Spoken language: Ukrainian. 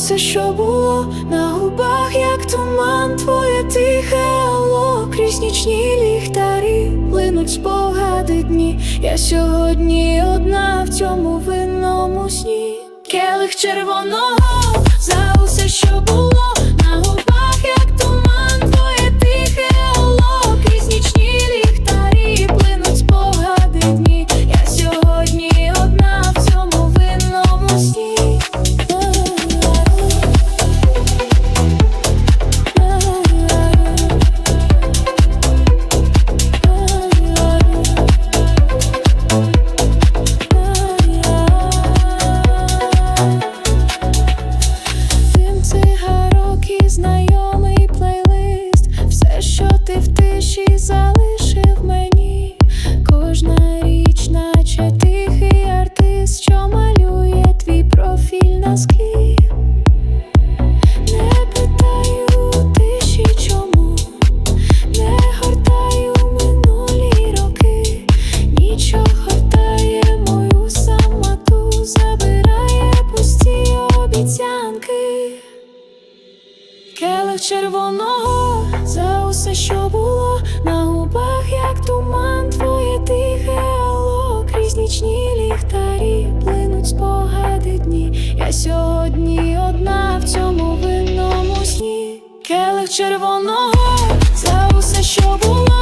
усе, що було на губах, як туман, твоє тихе алло. Крізь нічні ліхтарі плинуть спогади дні. Я сьогодні одна в цьому винному сні. Келих червоного за усе, що було на губах, як туман, твоє тихе алло. Крізь нічні ліхтарі плинуть спогади дні. Я сьогодні одна в цьому винному сні. Дим цигарок і знайомий плейлист. Все, що ти в тиші залишив мені. Кожна річ, наче тихий артист, що малює твій профіль на склі. Не питаю у тиші чому, не гортаю минулі роки. Ніч огортає мою самоту, забирає пусті обіцянки. Келих червоного за усе, що було на губах, як туман, твоє тихе алло. Крізь нічні ліхтарі плинуть спогади дні. Я сьогодні одна в цьому винному сні. Келих червоного за усе, що було